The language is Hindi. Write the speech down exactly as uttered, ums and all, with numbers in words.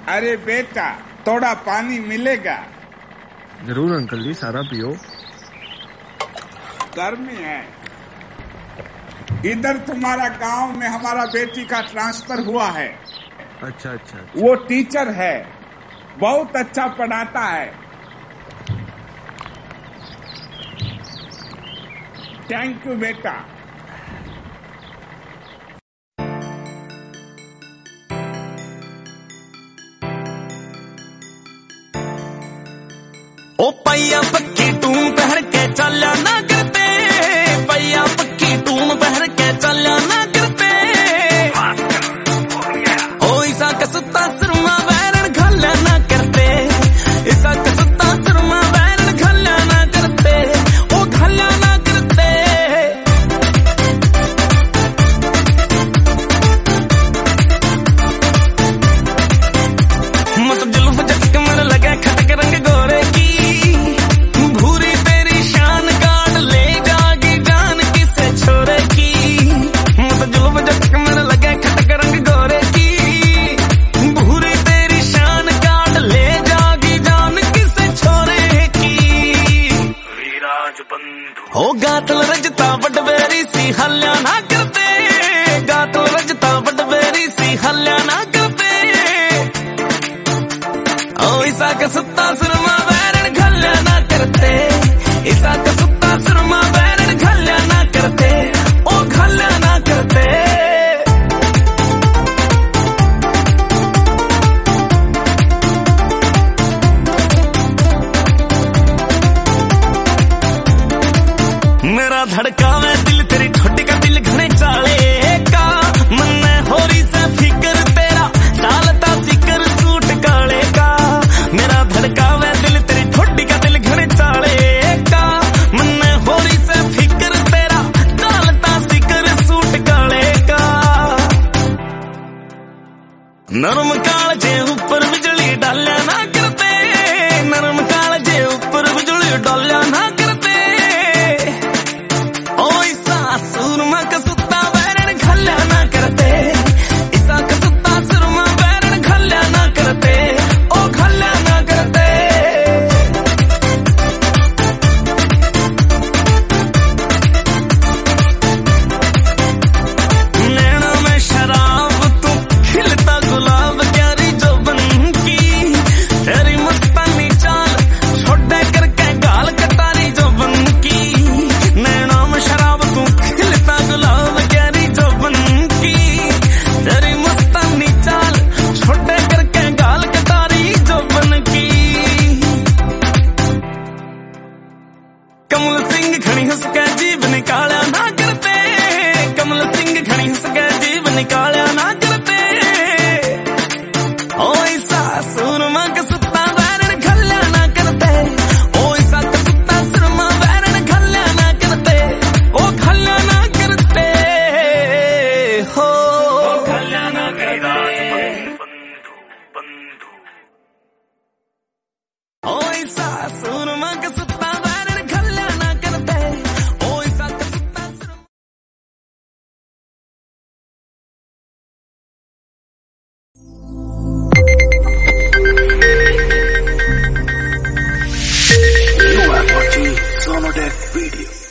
अरे बेटा, थोड़ा पानी मिलेगा? जरूर अंकल जी, सारा पियो। गर्मी है। इधर तुम्हारा गांव में हमारा बेटी का ट्रांसफर हुआ है। अच्छा अच्छा, अच्छा। वो टीचर है, बहुत अच्छा पढ़ाता है। थैंक यू बेटा। ओ पैया पक्की टूम पहन के चला ना करते, पैया पक्की टूम पहन के चला ना करते। ओ ईसा कसुता सुरमा वैरण घल्ला ना करते, ईसा कसुता सुरमा वैरण घल्ला ना करते, ओ घल्ला ना करते। मत जुल्फ झटक मन लगे खटक रंग गोरे की, भूरी तेरी शान काट ले जागी जान किसे छोरे की। मत जुल्फ झटक मन लगे खटक रंग गोरे की, भूरी तेरी शान काट ले जागी जान किसे छोरे की। वीराज बंधु हो गातल रजता बडवेरी सी हल्या ना करते, गातल रजता बडवेरी सी हल्या ना करते। ओ ईसा का सुत्ता सुरमा वैरण घल्ला ना करते, ईसा का सुत्ता सुरमा वैरण घल्ला ना करते, ओ घल्ला ना करते। मेरा धड़कावे दिल तेरी ठोडी का दिल घने चाले का, मन होरी से फिकर तेरा डालता सिकर सूट काले का। मेरा धड़कावे दिल तेरी ठोडी का दिल घने चाले का, मन होरी से फिकर तेरा डालता सिकर सूट काले का। नरम काल जे ऊपर बिजली डाल्या ना करते, नरम काल जे ऊपर बिजली डाल्या ना करते। ओ ईसा सुरमा का सुत्ता वैरण घल्ला ना करते, ईसा का सुत्ता सुरमा वैरण घल्ला ना करते, ओ घल्ला ना करते। नैना में शराब तू खिलता गुलाब क्यारी जो बन की, तेरी मस्तानी चाल छोटे करके गाल कटारी जो बन की। नैना में शराब तू खिलता गुलाब क्यारी जो बन की, तेरी मस्तानी चाल छोटे करके गाल कटारी जो बन की। कमल सिंह घनी हंस के जीव निकाला ना करते, कमल सिंह घनी हंस के जीव निकाला ना करते। ओ ईसा सुरमा का सुत्ता वैरण घल्ला ना करते, ओ ईसा का सुत्ता सुरमा वैरण घल्ला ना करते, ओ घल्ला ना करते हो, घल्ला ना करते। ओ ईसा सुरमा का सुत्ता वैरण घल्ला ना करते, ओ ईसा का सुत्ता सुरमा। You are watching Sonodec Video.